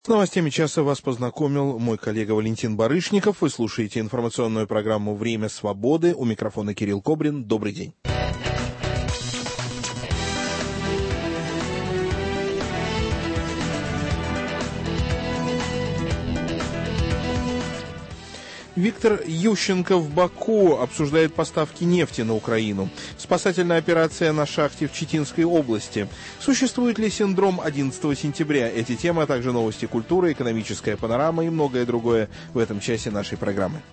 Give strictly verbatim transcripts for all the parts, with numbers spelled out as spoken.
С новостями часа вас познакомил мой коллега Валентин Барышников. Вы слушаете информационную программу «Время свободы». У микрофона Кирилл Кобрин. Добрый день. Виктор Ющенко в Баку обсуждает поставки нефти на Украину. Спасательная операция на шахте в Читинской области. Существует ли синдром одиннадцатого сентября? Эти темы, а также новости культуры, экономическая панорама и многое другое в этом часе нашей программы.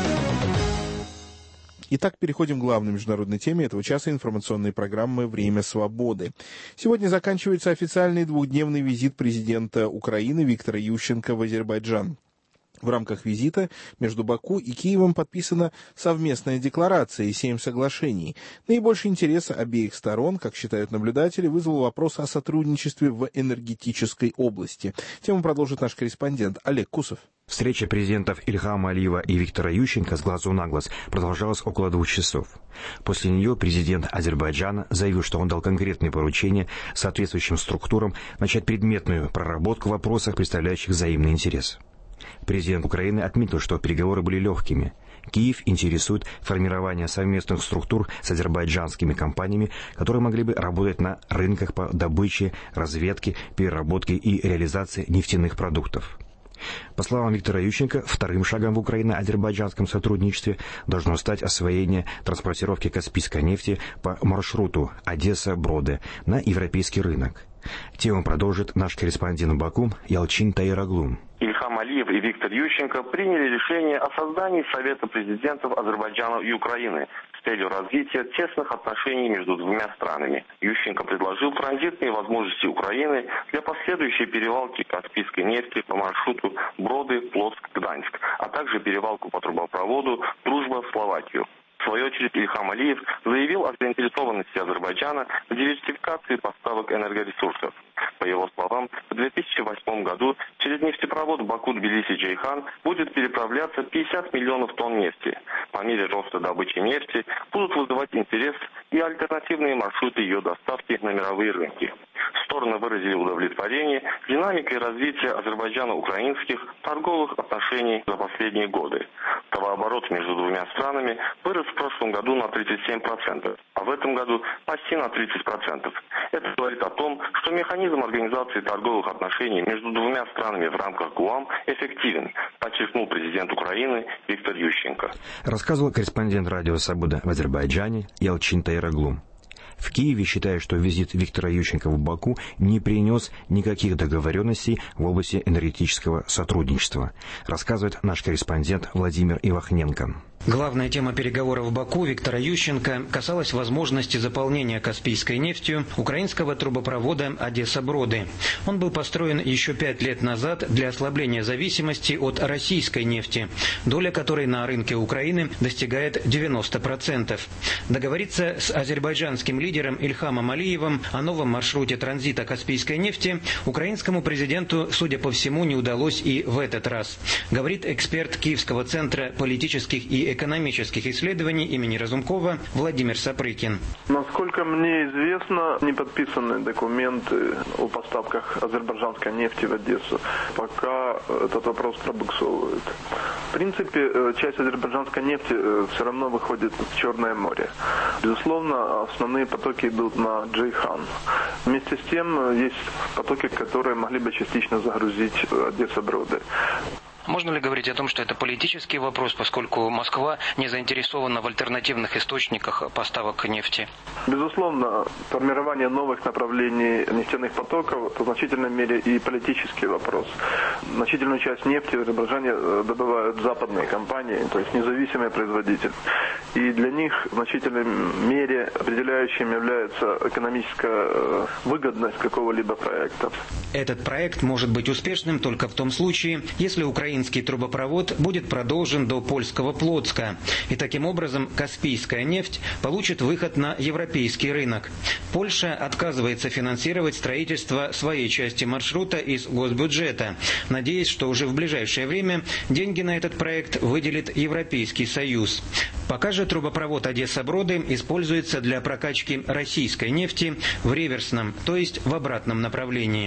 Итак, переходим к главной международной теме этого часа информационной программы «Время свободы». Сегодня заканчивается официальный двухдневный визит президента Украины Виктора Ющенко в Азербайджан. В рамках визита между Баку и Киевом подписана совместная декларация и семь соглашений. Наибольший интерес обеих сторон, как считают наблюдатели, вызвал вопрос о сотрудничестве в энергетической области. Тему продолжит наш корреспондент Олег Кусов. Встреча президентов Ильхама Алиева и Виктора Ющенко с глазу на глаз продолжалась около двух часов. После нее президент Азербайджана заявил, что он дал конкретные поручения соответствующим структурам начать предметную проработку в вопросах, представляющих взаимный интерес. Президент Украины отметил, что переговоры были легкими. Киев интересует формирование совместных структур с азербайджанскими компаниями, которые могли бы работать на рынках по добыче, разведке, переработке и реализации нефтяных продуктов. По словам Виктора Ющенко, вторым шагом в Украино-азербайджанском сотрудничестве должно стать освоение транспортировки каспийской нефти по маршруту Одесса-Броды на европейский рынок. Тему продолжит наш корреспондент в Баку Ялчин Таираглу. Ильхам Алиев и Виктор Ющенко приняли решение о создании Совета президентов Азербайджана и Украины с целью развития тесных отношений между двумя странами. Ющенко предложил транзитные возможности Украины для последующей перевалки каспийской нефти по маршруту Броды, Плотск, Гданьск, а также перевалку по трубопроводу Дружба в Словакию. В свою очередь Ильхам Алиев заявил о заинтересованности Азербайджана в диверсификации поставок энергоресурсов. По его словам, в две тысячи восьмом году через нефтепровод Баку-Тбилиси-Джейхан будет переправляться пятьдесят миллионов тонн нефти. По мере роста добычи нефти будут вызывать интерес и альтернативные маршруты ее доставки на мировые рынки. Стороны выразили удовлетворение динамикой развития азербайджано-украинских торговых отношений за последние годы. Товарооборот между двумя странами вырос в прошлом году на тридцать семь процентов, а в этом году почти на тридцать процентов. Это говорит о том, что механизм организации торговых отношений между двумя странами в рамках ГУАМ эффективен, подчеркнул президент Украины Виктор Ющенко. Рассказывал корреспондент радио «Свобода» в Азербайджане Ялчин Таираглу. В Киеве считают, что визит Виктора Ющенко в Баку не принес никаких договоренностей в области энергетического сотрудничества, рассказывает наш корреспондент Владимир Ивахненко. Главная тема переговоров в Баку Виктора Ющенко касалась возможности заполнения каспийской нефтью украинского трубопровода Одесса-Броды. Он был построен еще пять лет назад для ослабления зависимости от российской нефти, доля которой на рынке Украины достигает девяноста процентов. Договориться с азербайджанским лидером Ильхамом Алиевым о новом маршруте транзита каспийской нефти украинскому президенту, судя по всему, не удалось и в этот раз, говорит эксперт Киевского центра политических и экономических исследований имени Разумкова Владимир Сапрыкин. Насколько мне известно, не подписаны документы о поставках азербайджанской нефти в Одессу. Пока этот вопрос пробуксовывает. В принципе, часть азербайджанской нефти все равно выходит в Черное море. Безусловно, основные потоки идут на Джейхан. Вместе с тем, есть потоки, которые могли бы частично загрузить Одесса-Броды. Можно ли говорить о том, что это политический вопрос, поскольку Москва не заинтересована в альтернативных источниках поставок нефти? Безусловно, формирование новых направлений нефтяных потоков в значительной мере и политический вопрос. Значительную часть нефти в Азербайджане добывают западные компании, то есть независимые производители. И для них в значительной мере определяющим является экономическая выгодность какого-либо проекта. Этот проект может быть успешным только в том случае, если Украина Украинский трубопровод будет продолжен до польского Плотска, и таким образом каспийская нефть получит выход на европейский рынок. Польша отказывается финансировать строительство своей части маршрута из госбюджета, надеясь, что уже в ближайшее время деньги на этот проект выделит Европейский Союз. Пока же трубопровод Одесса-Броды используется для прокачки российской нефти в реверсном, то есть в обратном направлении.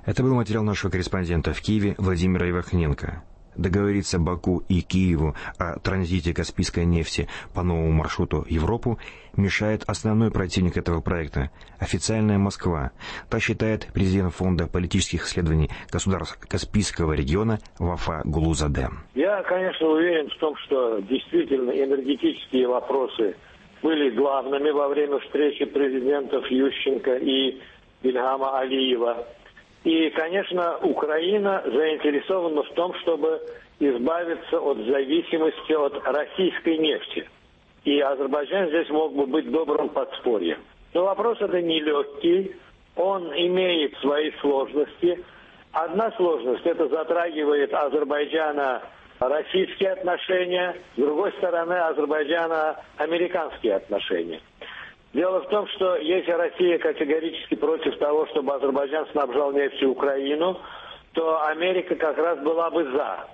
Это был материал нашего корреспондента в Киеве Владимира Ивахненко. Договориться Баку и Киеву о транзите Каспийской нефти по новому маршруту в Европу мешает основной противник этого проекта – официальная Москва. Так считает президент Фонда политических исследований государств Каспийского региона Вафа Гулузаде. Я, конечно, уверен в том, что действительно энергетические вопросы были главными во время встречи президентов Ющенко и Ильхама Алиева. И, конечно, Украина заинтересована в том, чтобы избавиться от зависимости от российской нефти. И Азербайджан здесь мог бы быть добрым подспорьем. Но вопрос это нелегкий, он имеет свои сложности. Одна сложность – это затрагивает Азербайджана российские отношения, с другой стороны Азербайджана американские отношения. Дело в том, что если Россия категорически против того, чтобы Азербайджан снабжал нефтью Украину, то Америка как раз была бы за.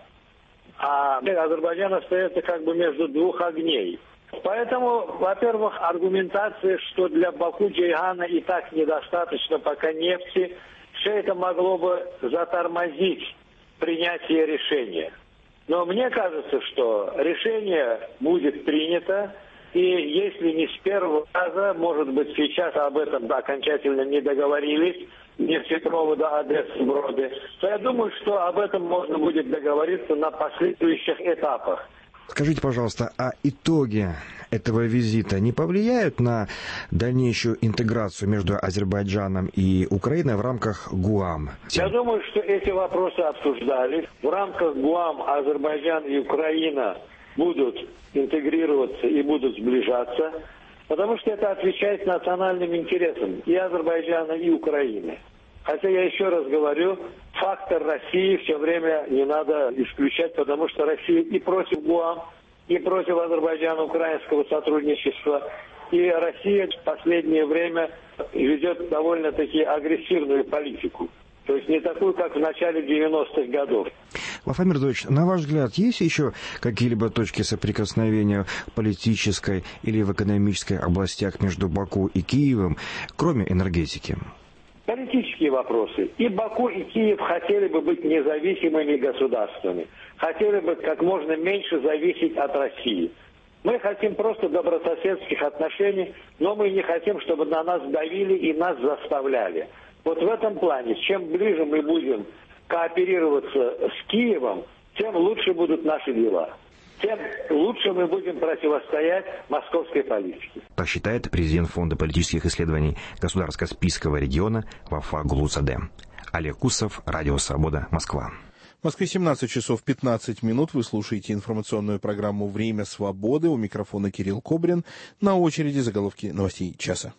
А Азербайджан остается как бы между двух огней. Поэтому, во-первых, аргументация, что для Баку-Джейхана и так недостаточно пока нефти, все это могло бы затормозить принятие решения. Но мне кажется, что решение будет принято. И если не с первого раза, может быть, сейчас об этом да, окончательно не договорились, нефтепровода Одесса-Броды, то я думаю, что об этом можно будет договориться на последующих этапах. Скажите, пожалуйста, а итоги этого визита не повлияют на дальнейшую интеграцию между Азербайджаном и Украиной в рамках ГУАМ? Я думаю, что эти вопросы обсуждались. В рамках ГУАМ Азербайджан и Украина будут интегрироваться и будут сближаться, потому что это отвечает национальным интересам и Азербайджана, и Украины. Хотя я еще раз говорю, фактор России все время не надо исключать, потому что Россия и против ГУАМ, и против Азербайджана-украинского сотрудничества, и Россия в последнее время ведет довольно-таки агрессивную политику. То есть не такую, как в начале девяностых годов. Вафа Мирзович, на ваш взгляд, есть еще какие-либо точки соприкосновения в политической или в экономической областях между Баку и Киевом, кроме энергетики? Политические вопросы. И Баку, и Киев хотели бы быть независимыми государствами. Хотели бы как можно меньше зависеть от России. Мы хотим просто добрососедских отношений, но мы не хотим, чтобы на нас давили и нас заставляли. Вот в этом плане, чем ближе мы будем кооперироваться с Киевом, тем лучше будут наши дела. Тем лучше мы будем противостоять московской политике. Так считает президент Фонда политических исследований государств Каспийского региона Вафа Гулузаде. Олег Кусов, Радио Свобода, Москва. В Москве семнадцать часов пятнадцать минут. Вы слушаете информационную программу «Время свободы». У микрофона Кирилл Кобрин. На очереди заголовки новостей часа.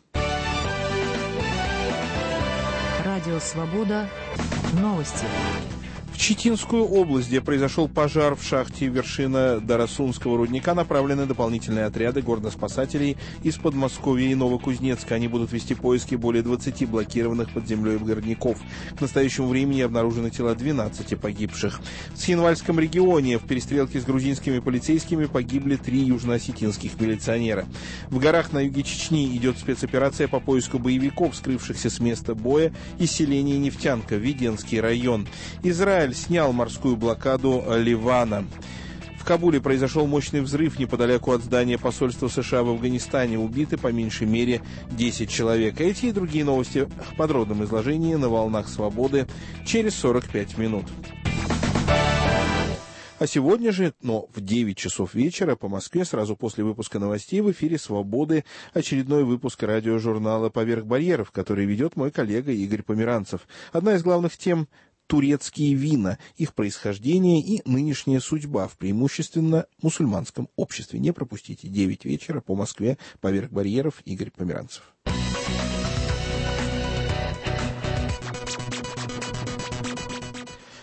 Радио «Свобода». Новости. В Читинскую область, где произошел пожар в шахте вершина Дарасунского рудника, направлены дополнительные отряды горноспасателей из Подмосковья и Новокузнецка. Они будут вести поиски более двадцати блокированных под землей горняков. К настоящему времени обнаружены тела двенадцати погибших. В Схинвальском регионе в перестрелке с грузинскими полицейскими погибли три южно-осетинских милиционера. В горах на юге Чечни идет спецоперация по поиску боевиков, скрывшихся с места боя из селения Нефтянка, Веденский район. Израиль снял морскую блокаду Ливана. В Кабуле произошел мощный взрыв неподалеку от здания посольства США в Афганистане. Убиты по меньшей мере десять человек. Эти и другие новости в подробном изложении на волнах свободы через сорок пять минут. А сегодня же, но в девять часов вечера по Москве, сразу после выпуска новостей, в эфире «Свободы» очередной выпуск радиожурнала «Поверх барьеров», который ведет мой коллега Игорь Померанцев. Одна из главных тем – турецкие вина, их происхождение и нынешняя судьба в преимущественно мусульманском обществе. Не пропустите, девять вечера по Москве, «Поверх барьеров», Игорь Померанцев.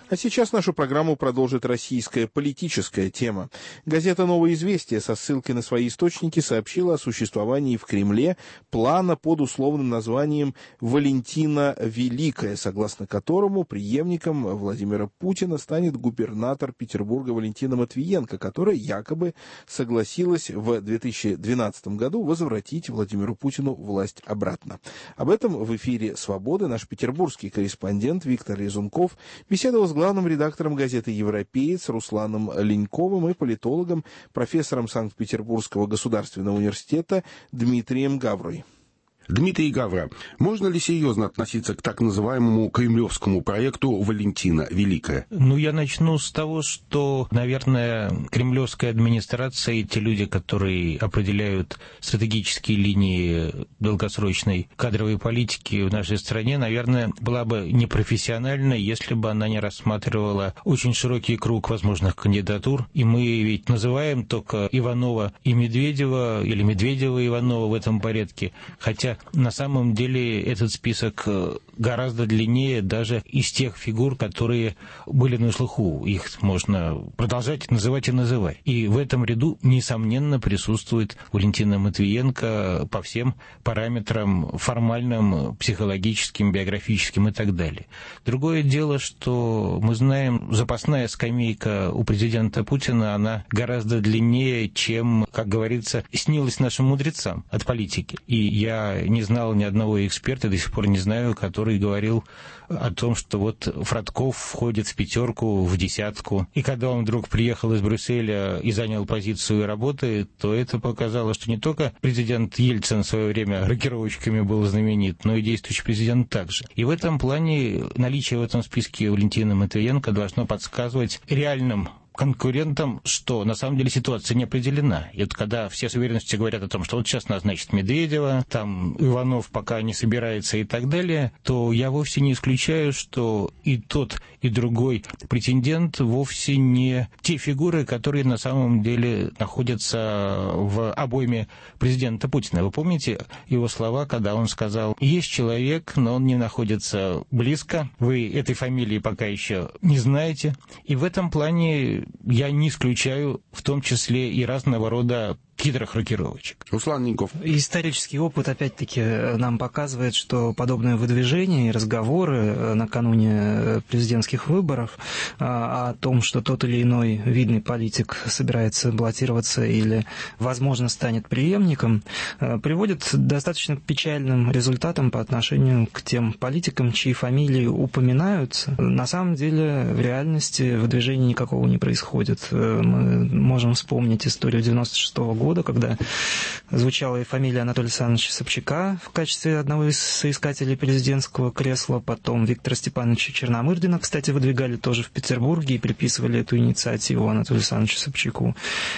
А сейчас нашу программу продолжит российская политическая тема. Газета «Новое известие» со ссылкой на свои источники сообщила о существовании в Кремле плана под условным названием «Валентина Великая», согласно которому преемником Владимира Путина станет губернатор Петербурга Валентина Матвиенко, которая якобы согласилась в две тысячи двенадцатом году возвратить Владимиру Путину власть обратно. Об этом в эфире «Свободы» наш петербургский корреспондент Виктор Резунков беседовал с главным редактором газеты «Европеец» Русланом Леньковым и политологом, профессором Санкт-Петербургского государственного университета Дмитрием Гаврой. Дмитрий Гавра, можно ли серьезно относиться к так называемому кремлевскому проекту «Валентина Великая»? Ну, я начну с того, что, наверное, кремлевская администрация и те люди, которые определяют стратегические линии долгосрочной кадровой политики в нашей стране, наверное, была бы непрофессиональна, если бы она не рассматривала очень широкий круг возможных кандидатур. И мы ведь называем только Иванова и Медведева, или Медведева и Иванова в этом порядке, хотя на самом деле этот список гораздо длиннее даже из тех фигур, которые были на слуху. Их можно продолжать называть и называть. И в этом ряду, несомненно, присутствует Валентина Матвиенко по всем параметрам формальным, психологическим, биографическим и так далее. Другое дело, что мы знаем, запасная скамейка у президента Путина, она гораздо длиннее, чем, как говорится, снилось нашим мудрецам от политики. И я не знал ни одного эксперта, до сих пор не знаю, который говорил о том, что вот Фродков входит в пятерку, в десятку. И когда он вдруг приехал из Брюсселя и занял позицию работы, то это показало, что не только президент Ельцин в свое время рокировочками был знаменит, но и действующий президент также. И в этом плане наличие в этом списке Валентины Матвиенко должно подсказывать реальным конкурентам, что на самом деле ситуация не определена. И вот когда все с уверенностью говорят о том, что вот сейчас назначит Медведева, там Иванов пока не собирается и так далее, то я вовсе не исключаю, что и тот, и другой претендент вовсе не те фигуры, которые на самом деле находятся в обойме президента Путина. Вы помните его слова, когда он сказал: есть человек, но он не находится близко, вы этой фамилии пока еще не знаете. И в этом плане я не исключаю в том числе и разного рода хитрых рокировочек. Руслан Леньков. Исторический опыт, опять-таки, нам показывает, что подобное выдвижение и разговоры накануне президентских выборов о том, что тот или иной видный политик собирается баллотироваться или, возможно, станет преемником, приводят к достаточно печальным результатам по отношению к тем политикам, чьи фамилии упоминаются. На самом деле, в реальности выдвижения никакого не происходит. Мы можем вспомнить историю девяносто шестого года, когда звучала и фамилия Анатолия Александровича Собчака в качестве одного из соискателей президентского кресла, потом Виктора Степановича Черномырдина, кстати, выдвигали тоже в Петербурге и приписывали эту инициативу Анатолию Александровичу Собчаку.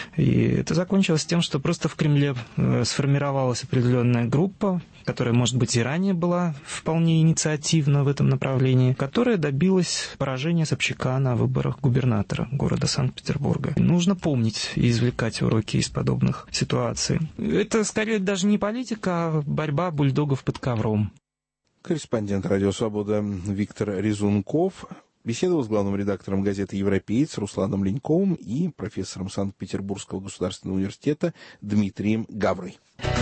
И это закончилось тем, что просто в Кремле сформировалась определенная группа, которая, может быть, и ранее была вполне инициативна в этом направлении, которая добилась поражения Собчака на выборах губернатора города Санкт-Петербурга. Нужно помнить и извлекать уроки из подобных ситуаций. Это, скорее, даже не политика, а борьба бульдогов под ковром. Корреспондент «Радио Свобода» Виктор Резунков беседовал с главным редактором газеты «Европеец» Русланом Леньковым и профессором Санкт-Петербургского государственного университета Дмитрием Гаврой.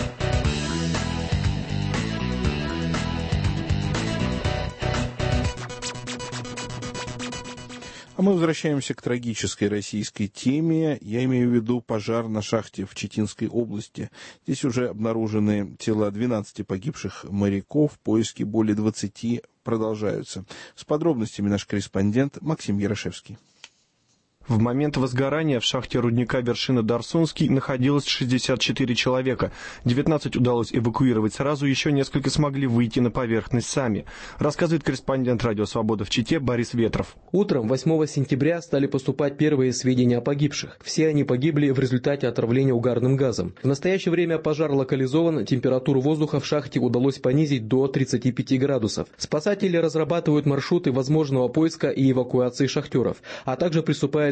А мы возвращаемся к трагической российской теме. Я имею в виду пожар на шахте в Читинской области. Здесь уже обнаружены тела двенадцати погибших моряков. Поиски более двадцати продолжаются. С подробностями наш корреспондент Максим Ярошевский. В момент возгорания в шахте рудника Вершина-Дарсунский находилось шестьдесят четыре человека. девятнадцать удалось эвакуировать сразу, еще несколько смогли выйти на поверхность сами. Рассказывает корреспондент «Радио Свобода» в Чите Борис Ветров. Утром восьмого сентября стали поступать первые сведения о погибших. Все они погибли в результате отравления угарным газом. В настоящее время пожар локализован, температуру воздуха в шахте удалось понизить до тридцати пяти градусов. Спасатели разрабатывают маршруты возможного поиска и эвакуации шахтеров, а также приступают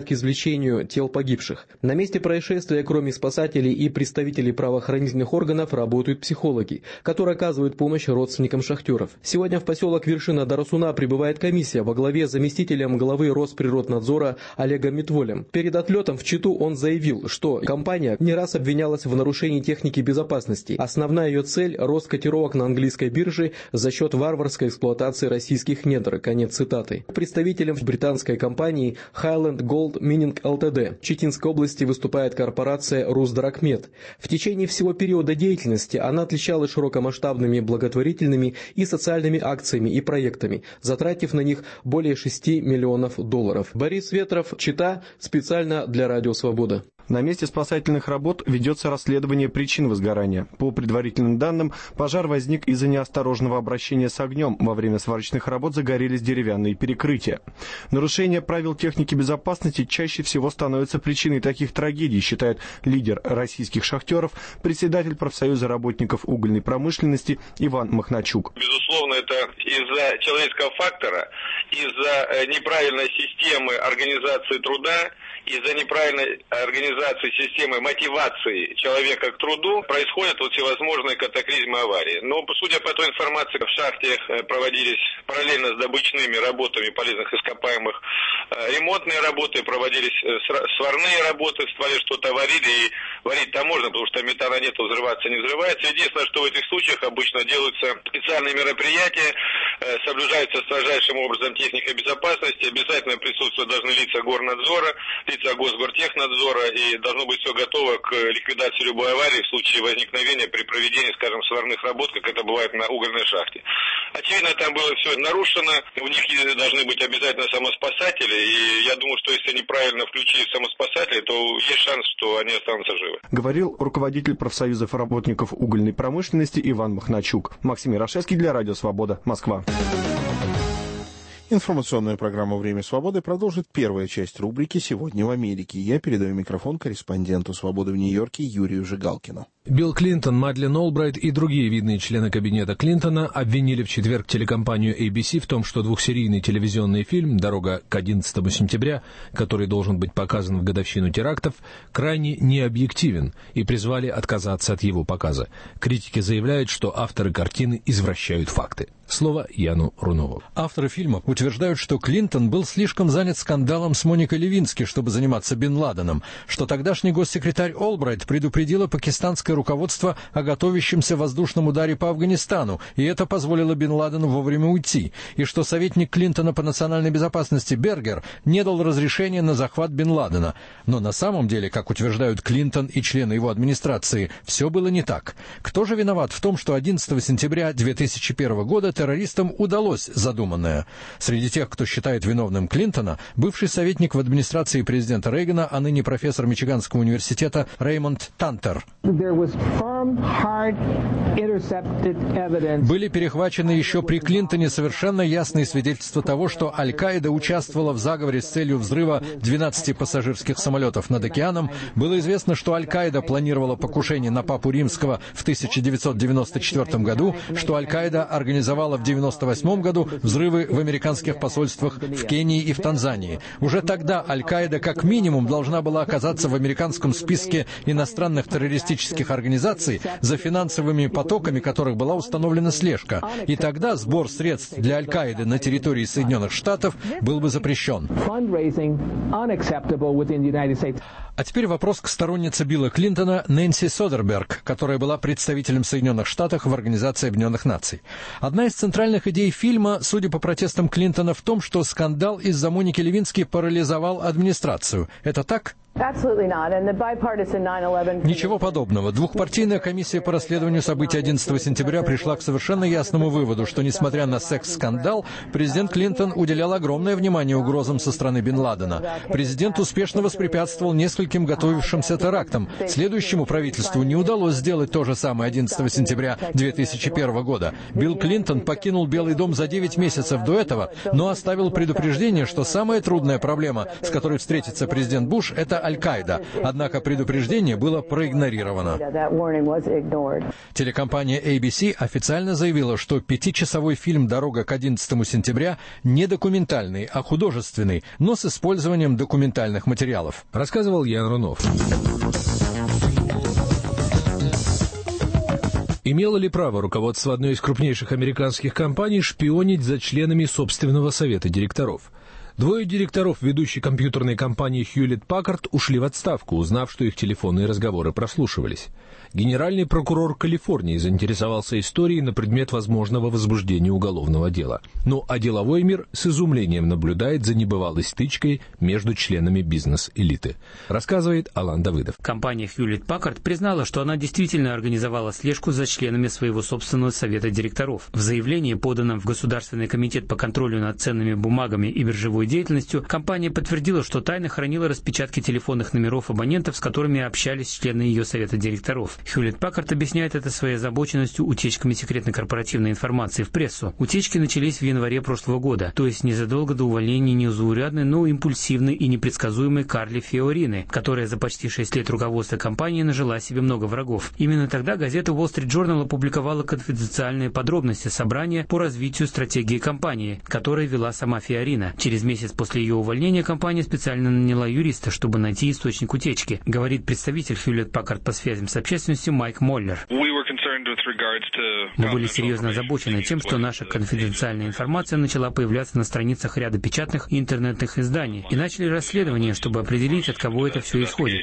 к извлечению тел погибших. На месте происшествия, кроме спасателей и представителей правоохранительных органов, работают психологи, которые оказывают помощь родственникам шахтеров. Сегодня в поселок Вершина Дарсуна прибывает комиссия во главе с заместителем главы Росприроднадзора Олегом Митволем. Перед отлетом в Читу он заявил, что компания не раз обвинялась в нарушении техники безопасности. Основная ее цель – рост котировок на английской бирже за счет варварской эксплуатации российских недр. Конец цитаты. Представителем британской компании Highland Gold Mining Ltd. В Читинской области выступает корпорация Русдрагмет. В течение всего периода деятельности она отличалась широкомасштабными благотворительными и социальными акциями и проектами, затратив на них более шести миллионов долларов. Борис Ветров, Чита, специально для Радио Свобода. На месте спасательных работ ведется расследование причин возгорания. По предварительным данным, пожар возник из-за неосторожного обращения с огнем. Во время сварочных работ загорелись деревянные перекрытия. Нарушение правил техники безопасности чаще всего становится причиной таких трагедий, считает лидер российских шахтеров, председатель профсоюза работников угольной промышленности Иван Махначук. Безусловно, это из-за человеческого фактора, из-за неправильной системы организации труда, из-за неправильной организации системы мотивации человека к труду происходят вот всевозможные катаклизмы, аварии. Но, судя по той информации, в шахте проводились параллельно с добычными работами полезных ископаемых ремонтные работы, проводились сварные работы, в стволе что-то варили, и варить там можно, потому что метана нет, взрываться не взрывается. Единственное, что в этих случаях обычно делаются специальные мероприятия, соблюдается строжайшим образом техника безопасности, обязательно присутствуют должны лица горнадзора, лица Госгортехнадзора, и должно быть все готово к ликвидации любой аварии в случае возникновения при проведении, скажем, сварных работ, как это бывает на угольной шахте. Очевидно, там было все нарушено, у них должны быть обязательно самоспасатели, и я думаю, что если они правильно включили самоспасатели, то есть шанс, что они останутся живы. Говорил руководитель профсоюзов работников угольной промышленности Иван Махначук. Максим Ярошевский для Радио Свобода, Москва. Информационная программа «Время свободы» продолжит первая часть рубрики «Сегодня в Америке». Я передаю микрофон корреспонденту «Свободы» в Нью-Йорке Юрию Жигалкину. Билл Клинтон, Мадлен Олбрайт и другие видные члены кабинета Клинтона обвинили в четверг телекомпанию эй би си в том, что двухсерийный телевизионный фильм «Дорога к одиннадцатому сентября», который должен быть показан в годовщину терактов, крайне необъективен, и призвали отказаться от его показа. Критики заявляют, что авторы картины извращают факты. Слово Яну Рунову. Авторы фильма утверждают, что Клинтон был слишком занят скандалом с Моникой Левински, чтобы заниматься Бен Ладеном, что тогдашний госсекретарь Олбрайт предупредила пакистанское руководство о готовящемся воздушном ударе по Афганистану, и это позволило Бен Ладену вовремя уйти, и что советник Клинтона по национальной безопасности Бергер не дал разрешения на захват Бен Ладена. Но на самом деле, как утверждают Клинтон и члены его администрации, все было не так. Кто же виноват в том, что одиннадцатого сентября две тысячи первого года террористам удалось задуманное? Среди тех, кто считает виновным Клинтона, бывший советник в администрации президента Рейгана, а ныне профессор Мичиганского университета Реймонд Тантер. Были перехвачены еще при Клинтоне совершенно ясные свидетельства того, что Аль-Каида участвовала в заговоре с целью взрыва двенадцати пассажирских самолетов над океаном. Было известно, что Аль-Каида планировала покушение на Папу Римского в тысяча девятьсот девяносто четвёртом году, что Аль-Каида организовала в девяносто восьмом году взрывы в американских посольствах в Кении и в Танзании. Уже тогда Аль-Каида как минимум должна была оказаться в американском списке иностранных террористических организаций, за финансовыми потоками которых была установлена слежка. И тогда сбор средств для Аль-Каиды на территории Соединенных Штатов был бы запрещен. А теперь вопрос к стороннице Билла Клинтона Нэнси Содерберг, которая была представителем Соединенных Штатов в Организации Объединенных Наций. Одна из центральных идей фильма, судя по протестам Клинтона, в том, что скандал из-за Моники Левински парализовал администрацию. Это так? Ничего подобного. Двухпартийная комиссия по расследованию событий одиннадцатого сентября пришла к совершенно ясному выводу, что, несмотря на секс-скандал, президент Клинтон уделял огромное внимание угрозам со стороны Бен Ладена. Президент успешно воспрепятствовал нескольким готовившимся терактам. Следующему правительству не удалось сделать то же самое одиннадцатого сентября две тысячи первого года. Билл Клинтон покинул Белый дом за девять месяцев до этого, но оставил предупреждение, что самая трудная проблема, с которой встретится президент Буш, это Аль-Каида, однако предупреждение было проигнорировано. Телекомпания эй би си официально заявила, что пятичасовой фильм «Дорога к одиннадцатому сентября» не документальный, а художественный, но с использованием документальных материалов. Рассказывал Ян Рунов. Имело ли право руководство одной из крупнейших американских компаний шпионить за членами собственного совета директоров? Двое директоров ведущей компьютерной компании Хьюлетт-Паккард ушли в отставку, узнав, что их телефонные разговоры прослушивались. Генеральный прокурор Калифорнии заинтересовался историей на предмет возможного возбуждения уголовного дела. Ну а деловой мир с изумлением наблюдает за небывалой стычкой между членами бизнес-элиты. Рассказывает Алан Давыдов. Компания Хьюлетт-Паккард признала, что она действительно организовала слежку за членами своего собственного совета директоров. В заявлении, поданном в Государственный комитет по контролю над ценными бумагами и биржевой деятельностью, компания подтвердила, что тайно хранила распечатки телефонных номеров абонентов, с которыми общались члены ее совета директоров. Хьюлетт-Паккард объясняет это своей озабоченностью утечками секретной корпоративной информации в прессу. Утечки начались в январе прошлого года, то есть незадолго до увольнения незаурядной, но импульсивной и непредсказуемой Карли Фиорины, которая за почти шесть лет руководства компании нажила себе много врагов. Именно тогда газета Wall Street Journal опубликовала конфиденциальные подробности собрания по развитию стратегии компании, которое вела сама Фиорина. Через месяц после ее увольнения компания специально наняла юриста, чтобы найти источник утечки, говорит представитель Хьюлетт-Паккард по связям с общественностью Майк Моллер. Мы были серьезно озабочены тем, что наша конфиденциальная информация начала появляться на страницах ряда печатных и интернетных изданий, и начали расследование, чтобы определить, от кого это все исходит.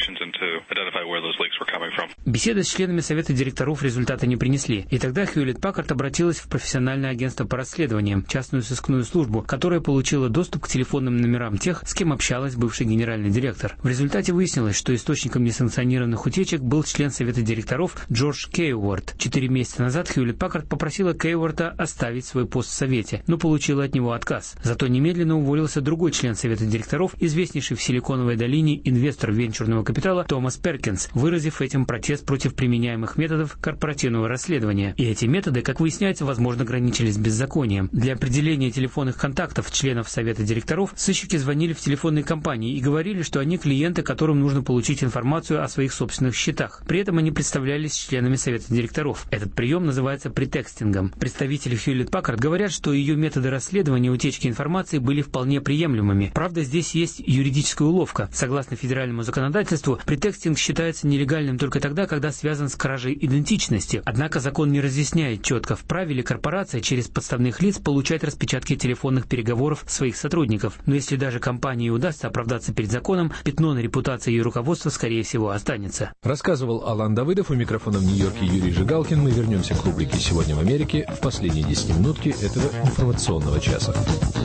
Беседы с членами совета директоров результата не принесли, и тогда Хьюлетт-Паккард обратилась в профессиональное агентство по расследованиям, частную сыскную службу, которая получила доступ к телефонным номерам тех, с кем общалась бывший генеральный директор. В результате выяснилось, что источником несанкционированных утечек был член совета директоров Джордж Кейворт. Четыре месяца назад Хьюлетт-Паккард попросила Кейворта оставить свой пост в совете, но получила от него отказ. Зато немедленно уволился другой член совета директоров, известнейший в Силиконовой долине инвестор венчурного капитала Томас Перкинс, выразив этим протест против применяемых методов корпоративного расследования. И эти методы, как выясняется, возможно, граничили с беззаконием. Для определения телефонных контактов членов совета директоров сыщики звонили в телефонные компании и говорили, что они клиенты, которым нужно получить информацию о своих собственных счетах. При этом они представлялись членами совета директоров. Этот прием называется претекстингом. Представители Хьюлетт-Паккард говорят, что ее методы расследования утечки информации были вполне приемлемыми. Правда, здесь есть юридическая уловка. Согласно федеральному законодательству, претекстинг считается нелегальным только тогда, когда связан с кражей идентичности. Однако закон не разъясняет четко, вправе ли корпорация через подставных лиц получать распечатки телефонных переговоров своих сотрудников. Но если даже компании удастся оправдаться перед законом, пятно на репутации ее руководства, скорее всего, останется. Рассказывал Алан Давыдов, у микрофона в Нью-Йорке Юрий Жигалкин. Мы вернемся к рубрике «Сегодня в Америке» в последние десятиминутки этого информационного часа.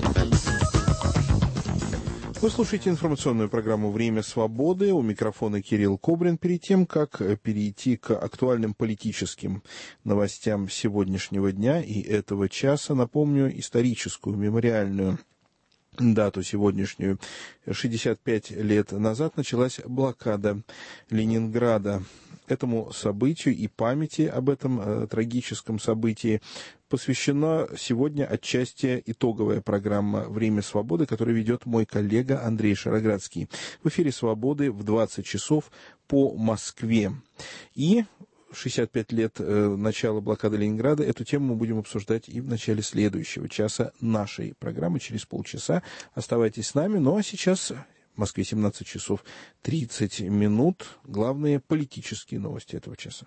Вы слушаете информационную программу «Время свободы». У микрофона Кирилл Кобрин. Перед тем, как перейти к актуальным политическим новостям сегодняшнего дня и этого часа, напомню историческую, мемориальную дату сегодняшнюю. шестьдесят пять лет назад началась блокада Ленинграда. Этому событию и памяти об этом э, трагическом событии посвящена сегодня отчасти итоговая программа «Время свободы», которую ведет мой коллега Андрей Шароградский. В эфире «Свободы» в двадцать часов по Москве. И шестьдесят пять лет э, начала блокады Ленинграда. Эту тему мы будем обсуждать и в начале следующего часа нашей программы, через полчаса. Оставайтесь с нами. Ну а сейчас в Москве семнадцать часов тридцать минут. Главные политические новости этого часа.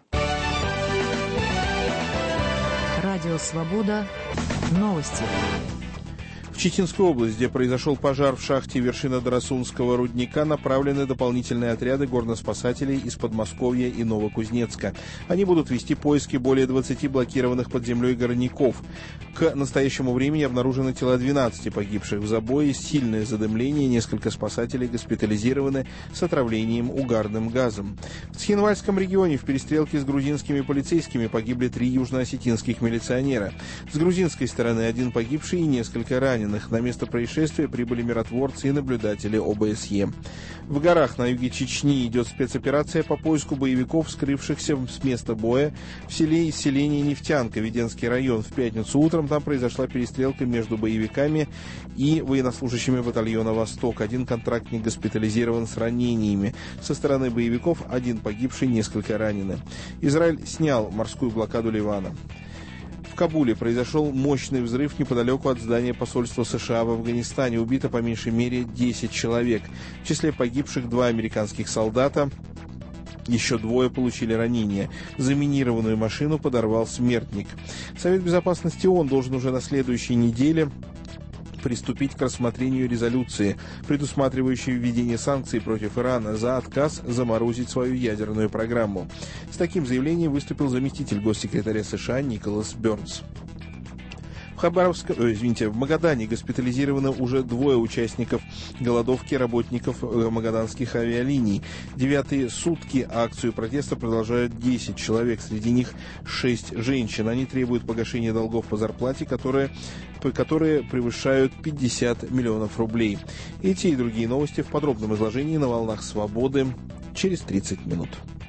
Радио «Свобода». Новости. В Читинскую область, где произошел пожар в шахте Вершина-Дарасунского рудника, направлены дополнительные отряды горноспасателей из Подмосковья и Новокузнецка. Они будут вести поиски более двадцати блокированных под землей горняков. К настоящему времени обнаружены тела двенадцати погибших в забое, сильное задымление, несколько спасателей госпитализированы с отравлением угарным газом. В Цхинвальском регионе в перестрелке с грузинскими полицейскими погибли три южноосетинских милиционера. С грузинской стороны один погибший и несколько раненых. раненых. На место происшествия прибыли миротворцы и наблюдатели О Бэ Эс Е. В горах на юге Чечни идет спецоперация по поиску боевиков, скрывшихся с места боя в селе из селения Нефтянка, Веденский район. В пятницу утром там произошла перестрелка между боевиками и военнослужащими батальона «Восток». Один контрактник госпитализирован с ранениями. Со стороны боевиков один погибший, несколько ранены. Израиль снял морскую блокаду Ливана. В Кабуле произошел мощный взрыв неподалеку от здания посольства США в Афганистане. Убито по меньшей мере десять человек. В числе погибших два американских солдата. Еще двое получили ранения. Заминированную машину подорвал смертник. Совет Безопасности ООН должен уже на следующей неделе приступить к рассмотрению резолюции, предусматривающей введение санкций против Ирана за отказ заморозить свою ядерную программу. С таким заявлением выступил заместитель госсекретаря США Николас Бернс. В Хабаровске, о, извините, в Магадане госпитализировано уже двое участников голодовки работников магаданских авиалиний. Девятые сутки акцию протеста продолжают десять человек, среди них шесть женщин. Они требуют погашения долгов по зарплате, которые, которые превышают пятьдесят миллионов рублей. Эти и другие новости в подробном изложении на «Волнах Свободы» через тридцать минут.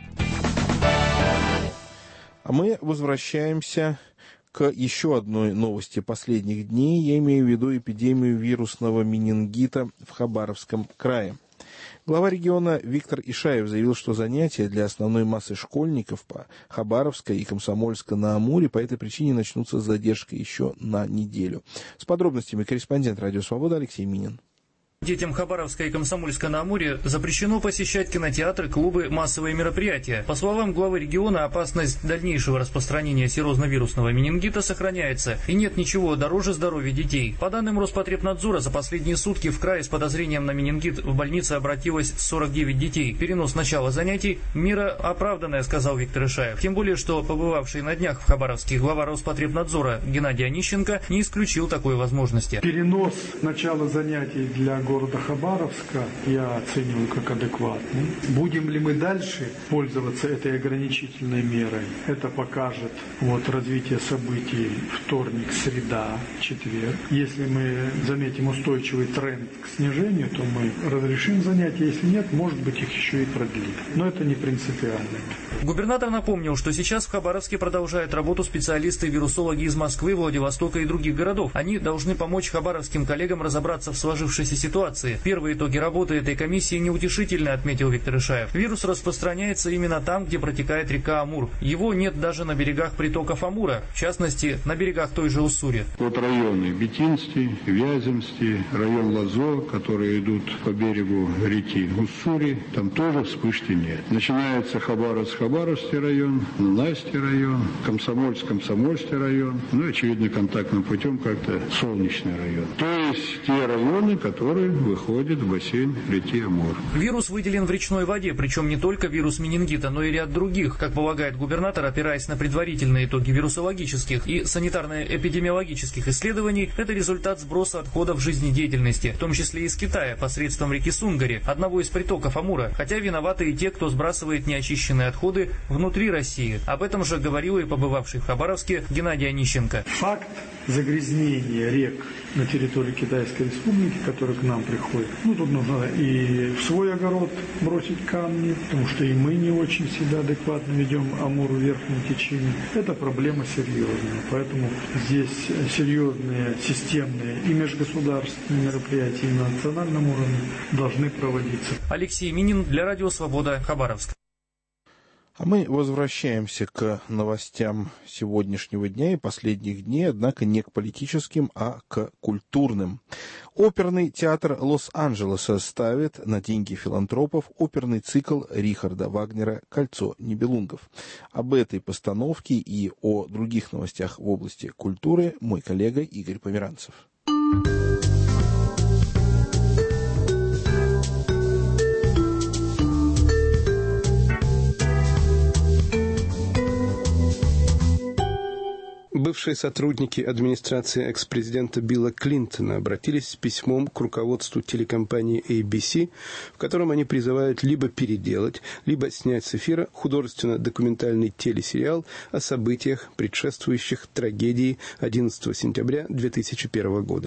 А мы возвращаемся к еще одной новости последних дней. Я имею в виду эпидемию вирусного менингита в Хабаровском крае. Глава региона Виктор Ишаев заявил, что занятия для основной массы школьников по Хабаровска и Комсомольска-на-Амуре по этой причине начнутся с задержкой еще на неделю. С подробностями корреспондент «Радио Свобода» Алексей Минин. Детям Хабаровска и Комсомольска-на-Амуре запрещено посещать кинотеатры, клубы, массовые мероприятия. По словам главы региона, опасность дальнейшего распространения серозно-вирусного менингита сохраняется, и нет ничего дороже здоровья детей. По данным Роспотребнадзора, за последние сутки в крае с подозрением на менингит в больнице обратилось сорок девять детей. Перенос начала занятий – мера оправданная, сказал Виктор Ишаев. Тем более, что побывавший на днях в Хабаровске глава Роспотребнадзора Геннадий Онищенко не исключил такой возможности. Перенос начала занятий для города Хабаровска я оцениваю как адекватный. Будем ли мы дальше пользоваться этой ограничительной мерой? Это покажет вот развитие событий вторник, среда, четверг. Если мы заметим устойчивый тренд к снижению, то мы разрешим занятия. Если нет, может быть, их еще и продлим. Но это не принципиально. Губернатор напомнил, что сейчас в Хабаровске продолжают работу специалисты-вирусологи из Москвы, Владивостока и других городов. Они должны помочь хабаровским коллегам разобраться в сложившейся ситуации. Первые итоги работы этой комиссии неутешительны, отметил Виктор Ишаев. Вирус распространяется именно там, где протекает река Амур. Его нет даже на берегах притоков Амура, в частности, на берегах той же Уссури. Вот районы Бетинский, Вяземский, район Лазо, которые идут по берегу реки Уссури, там тоже вспышки нет. Начинается Хабаровск, Хабаровский район, Настя район, Комсомольск, Комсомольский район, ну, очевидно, контактным путем как-то Солнечный район. То есть те районы, которые выходят в бассейн реки Амур. Вирус выделен в речной воде, причем не только вирус менингита, но и ряд других, как полагает губернатор, опираясь на предварительные итоги вирусологических и санитарно-эпидемиологических исследований, это результат сброса отходов жизнедеятельности, в том числе из Китая, посредством реки Сунгари, одного из притоков Амура, хотя виноваты и те, кто сбрасывает неочищенные отходы внутри России. Об этом же говорил и побывавший в Хабаровске Геннадий Онищенко. Факт загрязнения рек на территории Китайской Республики, которые к нам приходят, ну тут нужно и в свой огород бросить камни, потому что и мы не очень всегда адекватно ведем Амур в верхнем течении. Это проблема серьезная, поэтому здесь серьезные системные и межгосударственные мероприятия и на национальном уровне должны проводиться. Алексей Минин для Радио Свобода, Хабаровск. А мы возвращаемся к новостям сегодняшнего дня и последних дней, однако не к политическим, а к культурным. Оперный театр Лос-Анджелеса ставит на деньги филантропов оперный цикл Рихарда Вагнера «Кольцо Нибелунгов». Об этой постановке и о других новостях в области культуры мой коллега Игорь Померанцев. Бывшие сотрудники администрации экс-президента Билла Клинтона обратились с письмом к руководству телекомпании эй би си, в котором они призывают либо переделать, либо снять с эфира художественно-документальный телесериал о событиях, предшествующих трагедии одиннадцатого сентября две тысячи первого года.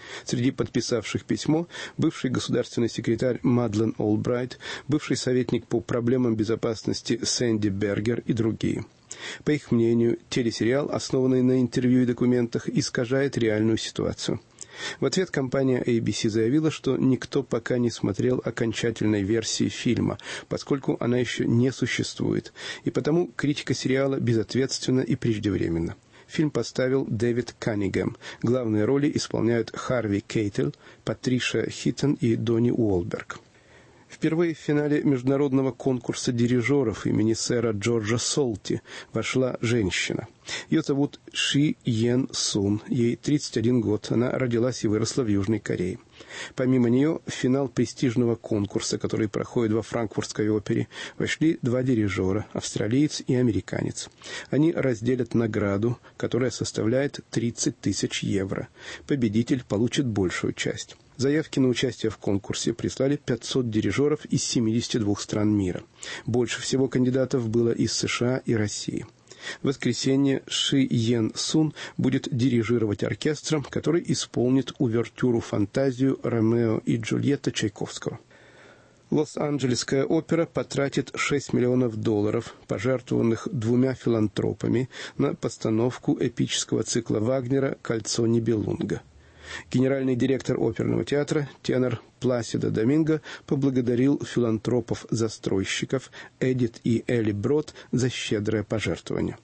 Среди подписавших письмо бывший государственный секретарь Мадлен Олбрайт, бывший советник по проблемам безопасности Сэнди Бергер и другие. По их мнению, телесериал, основанный на интервью и документах, искажает реальную ситуацию. В ответ компания эй би си заявила, что никто пока не смотрел окончательной версии фильма, поскольку она еще не существует, и потому критика сериала безответственна и преждевременна. Фильм поставил Дэвид Каннингем. Главные роли исполняют Харви Кейтель, Патриша Хиттон и Донни Уолберг. Впервые в финале международного конкурса дирижеров имени сэра Джорджа Солти вошла женщина. Ее зовут Ши Йен Сун, ей тридцать один год, она родилась и выросла в Южной Корее. Помимо нее, в финал престижного конкурса, который проходит во Франкфуртской опере, вошли два дирижера, австралиец и американец. Они разделят награду, которая составляет тридцать тысяч евро. Победитель получит большую часть. Заявки на участие в конкурсе прислали пятьсот дирижеров из семидесяти двух стран мира. Больше всего кандидатов было из США и России. В воскресенье Ши Йен Сун будет дирижировать оркестром, который исполнит увертюру-фантазию «Ромео и Джульетта» Чайковского. Лос-Анджелесская опера потратит шесть миллионов долларов, пожертвованных двумя филантропами, на постановку эпического цикла Вагнера «Кольцо Нибелунга». Генеральный директор оперного театра, тенор Пласидо Доминго, поблагодарил филантропов-застройщиков Эдит и Элли Брод за щедрое пожертвование.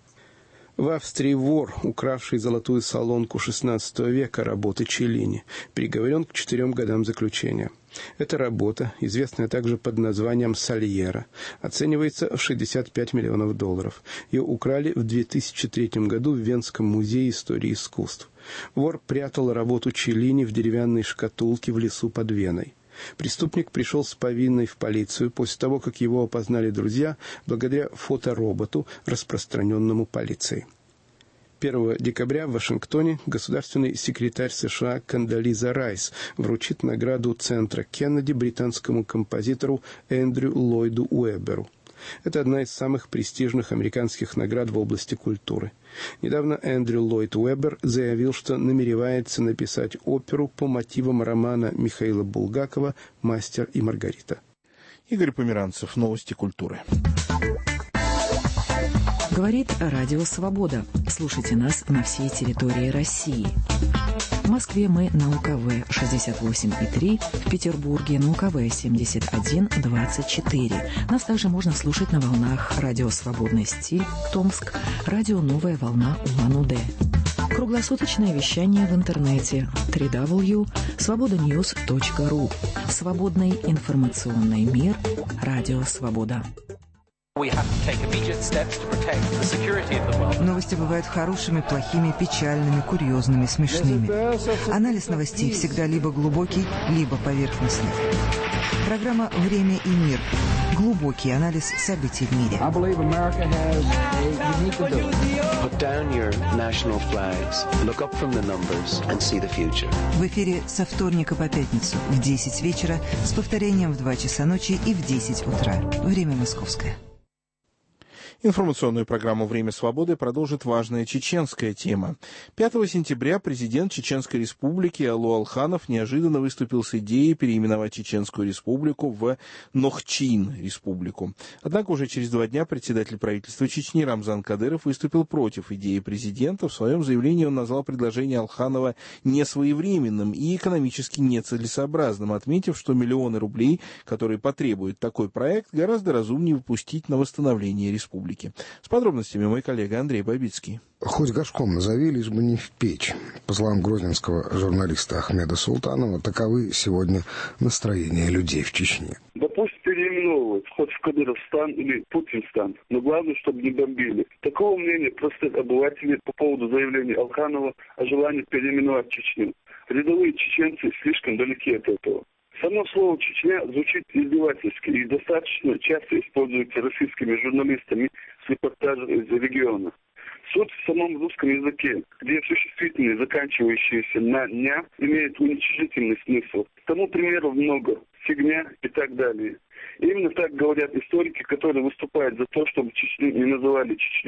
В Австрии вор, укравший золотую солонку шестнадцатого века работы Челлини, приговорен к четырем годам заключения. Эта работа, известная также под названием «Сальера», оценивается в шестьдесят пять миллионов долларов. Ее украли в две тысячи третьем году в Венском музее истории искусств. Вор прятал работу Челлини в деревянной шкатулке в лесу под Веной. Преступник пришел с повинной в полицию после того, как его опознали друзья благодаря фотороботу, распространенному полицией. первого декабря в Вашингтоне государственный секретарь США Кондолиза Райс вручит награду Центра Кеннеди британскому композитору Эндрю Ллойду Уэбберу. Это одна из самых престижных американских наград в области культуры. Недавно Эндрю Ллойд Уэббер заявил, что намеревается написать оперу по мотивам романа Михаила Булгакова «Мастер и Маргарита». Игорь Померанцев, новости культуры. Говорит Радио Свобода. Слушайте нас на всей территории России. В Москве мы на УКВ шестьдесят восемь и три, в Петербурге на УКВ семьдесят один двадцать четыре. Нас также можно слушать на волнах Радио Свободный стиль, Томск, Радио Новая волна Улан-Удэ. Круглосуточное вещание в интернете дабл ю дабл ю дабл ю точка свобода ньюс точка ру. Свободный информационный мир. Радио Свобода. Новости бывают хорошими, плохими, печальными, курьезными, смешными. Анализ новостей всегда либо глубокий, либо поверхностный. Программа «Время и мир». Глубокий анализ событий в мире. В эфире со вторника по пятницу в десять вечера с повторением в два часа ночи и в десять утра. Время московское. Информационную программу «Время свободы» продолжит важная чеченская тема. пятого сентября президент Чеченской республики Алу Алханов неожиданно выступил с идеей переименовать Чеченскую республику в Нохчин республику. Однако уже через два дня председатель правительства Чечни Рамзан Кадыров выступил против идеи президента. В своем заявлении он назвал предложение Алханова несвоевременным и экономически нецелесообразным, отметив, что миллионы рублей, которые потребует такой проект, гораздо разумнее выпустить на восстановление республики. С подробностями мой коллега Андрей Бабицкий. Хоть горшком назови, лишь бы не в печь. По словам грозненского журналиста Ахмеда Султанова, таковы сегодня настроения людей в Чечне. Да пусть переименовывают, хоть в Кадыровстан или Путинстан, но главное, чтобы не бомбили. Такого мнения простых обывателей по поводу заявления Алханова о желании переименовать Чечню. Рядовые чеченцы слишком далеки от этого. Само слово «Чечня» звучит издевательски и достаточно часто используется российскими журналистами с репортажем из региона. Суть в самом русском языке, где существительные, заканчивающиеся на «ня», имеют уничижительный смысл. Тому примеров много. Фигня и так далее. И именно так говорят историки, которые выступают за то, чтобы Чечню не называли Чечней.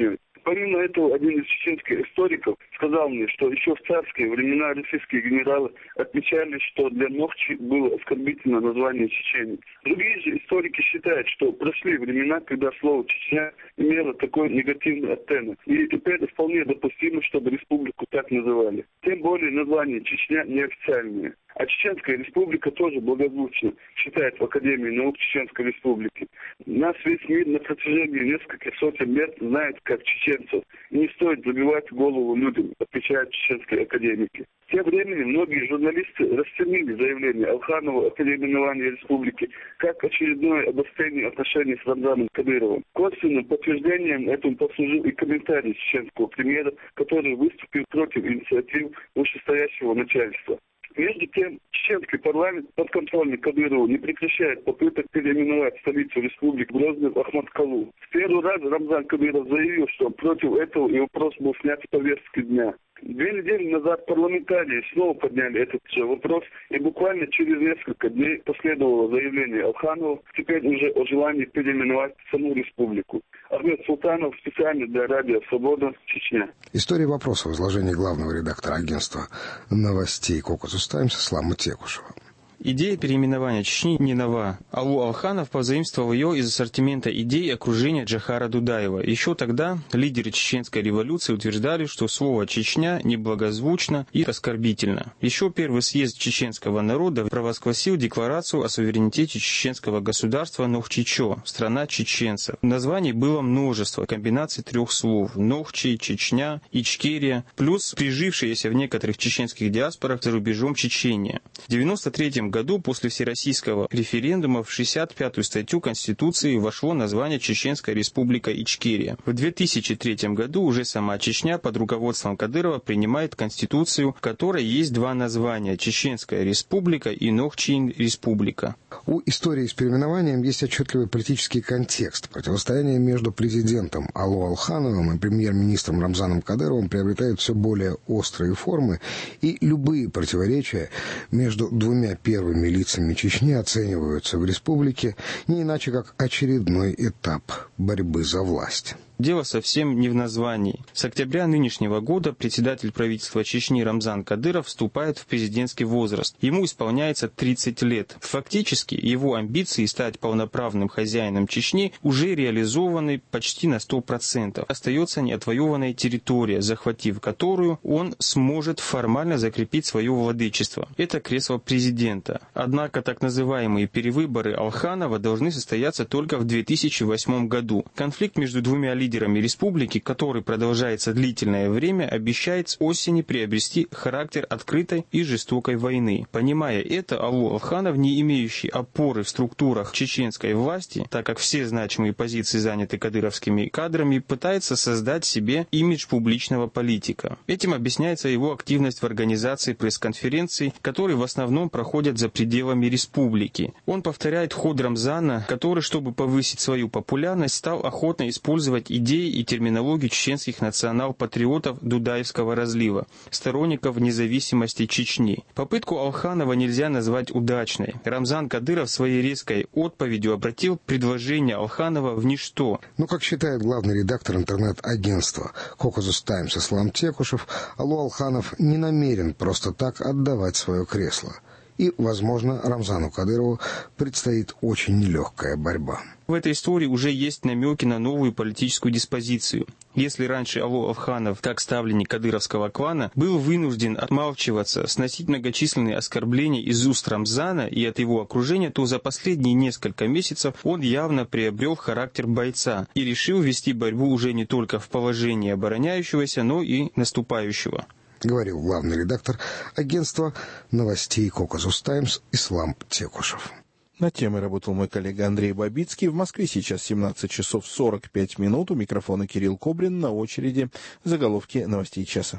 Помимо этого, один из чеченских историков сказал мне, что еще в царские времена российские генералы отмечали, что для Нохчи было оскорбительно название Чечени. Другие же историки считают, что прошли времена, когда слово «Чечня» имело такой негативный оттенок. И теперь вполне допустимо, чтобы республику так называли. Тем более название Чечня неофициальное. А Чеченская республика тоже благозвучно считает в Академии наук Чеченской республики. Нас весь мир на протяжении нескольких сотен лет знает как чеченцев. И не стоит забивать голову людям, отвечают чеченские академики. Тем временем многие журналисты расценили заявление Алханова о переименовании республики как очередное обострение отношений с Рамзаном Кадыровым. Косвенным подтверждением этому послужил и комментарий чеченского премьера, который выступил против инициатив вышестоящего начальства. Между тем, чеченский парламент, подконтрольный Кадырову, не прекращает попыток переименовать столицу республики Грозный в Ахматкалу. В первый раз Рамзан Кадыров заявил, что против этого и вопрос был снят с повестки дня. Две недели назад парламентарии снова подняли этот же вопрос, и буквально через несколько дней последовало заявление Алханова, теперь уже о желании переименовать саму республику. Ахмед Султанов, специально для радио «Свобода», Чечня. История вопроса в изложении главного редактора агентства новостей «Кокосус Таймс» Ислама Текушева. Идея переименования Чечни не нова. Алу Алханов позаимствовал ее из ассортимента идей окружения Джохара Дудаева. Еще тогда лидеры чеченской революции утверждали, что слово «Чечня» неблагозвучно и оскорбительно. Еще первый съезд чеченского народа провозгласил декларацию о суверенитете чеченского государства Нохчичо, страна чеченцев. Названий было множество, комбинаций трех слов – Нохчи, Чечня, Ичкерия, плюс прижившиеся в некоторых чеченских диаспорах за рубежом Чечения. В девяносто третьем году после всероссийского референдума в шестьдесят пятую статью Конституции вошло название Чеченская республика Ичкерия. В две тысячи третьем году уже сама Чечня под руководством Кадырова принимает Конституцию, в которой есть два названия – Чеченская республика и Нохчин республика. У истории с переименованием есть отчетливый политический контекст. Противостояние между президентом Алу Алхановым и премьер-министром Рамзаном Кадыровым приобретает все более острые формы, и любые противоречия между двумя первыми лицами Чечни оцениваются в республике не иначе как очередной этап борьбы за власть. Дело совсем не в названии. С октября нынешнего года председатель правительства Чечни Рамзан Кадыров вступает в президентский возраст. Ему исполняется тридцать лет. Фактически, его амбиции стать полноправным хозяином Чечни уже реализованы почти на сто процентов. Остается неотвоеванная территория, захватив которую он сможет формально закрепить свое владычество. Это кресло президента. Однако так называемые перевыборы Алханова должны состояться только в две тысячи восьмом году. Конфликт между двумя лидерами лидерами республики, который продолжается длительное время, обещает с осени приобрести характер открытой и жестокой войны. Понимая это, Алу Алханов, не имеющий опоры в структурах чеченской власти, так как все значимые позиции заняты кадыровскими кадрами, пытается создать себе имидж публичного политика. Этим объясняется его активность в организации пресс-конференций, которые в основном проходят за пределами республики. Он повторяет ход Рамзана, который, чтобы повысить свою популярность, стал охотно использовать идеи и терминологию чеченских национал-патриотов Дудаевского разлива, сторонников независимости Чечни. Попытку Алханова нельзя назвать удачной. Рамзан Кадыров своей резкой отповедью обратил предложение Алханова в ничто. Но, как считает главный редактор интернет-агентства «Кокосус Таймс» Ислам Текушев, Алу Алханов не намерен просто так отдавать свое кресло. И, возможно, Рамзану Кадырову предстоит очень нелегкая борьба. В этой истории уже есть намеки на новую политическую диспозицию. Если раньше Алу Алханов, как ставленник кадыровского клана, был вынужден отмалчиваться, сносить многочисленные оскорбления из уст Рамзана и от его окружения, то за последние несколько месяцев он явно приобрел характер бойца и решил вести борьбу уже не только в положении обороняющегося, но и наступающего. Говорил главный редактор агентства новостей «Кокосус Таймс» Ислам Текушев. Над темой работал мой коллега Андрей Бабицкий. В Москве сейчас семнадцать часов сорок пять минут. У микрофона Кирилл Кобрин. На очереди заголовки новостей часа.